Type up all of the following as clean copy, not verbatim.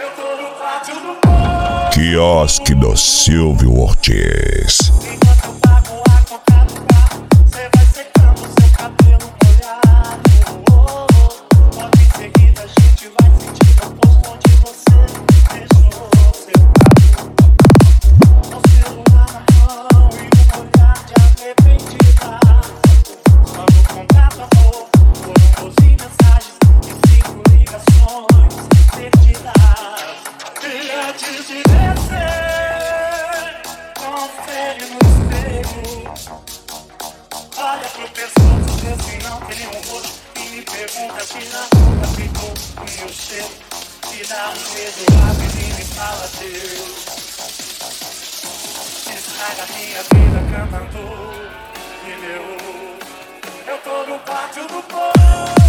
Quiosque do Silvio Ortiz. Enquanto eu pago a conta do carro, cê vai secando seu cabelo molhado. Logo em seguida a gente vai sentir o posto onde você deixou seu carro. O celular na mão e um olhar de arrependida. Quando o contato amor, foram 12 mensagens e 5 ligações perdidas. E antes de descer, confere no espelho. Olha pro pescoço, vê se não tem um rosto. E me pergunta se na rua ficou o meu cheiro. Se dá um beijo rápido e me fala Deus. Estraga minha vida cantando pneu. Eu tô no pátio do poço.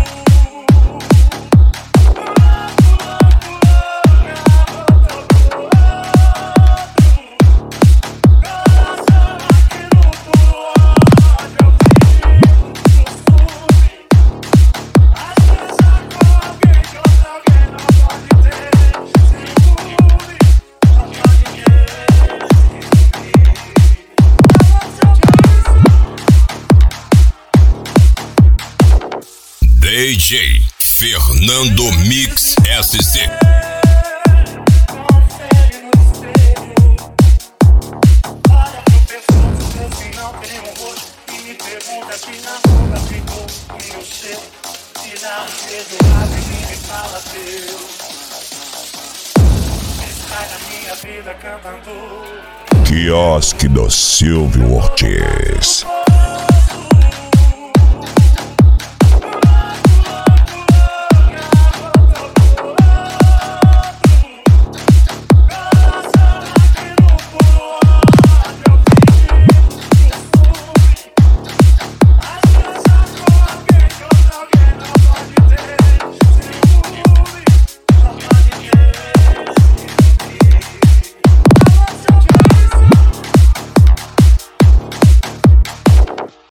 DJ Fernando Mix SC. Confere no espelho. Olha pro pescoço, vê se não tem um rosto. E me pergunta se na rua ficou o meu cheiro. Se dá um beijo rápido e me fala Deus. Estraga minha vida cantando. Quiosque do Silvio Ortiz.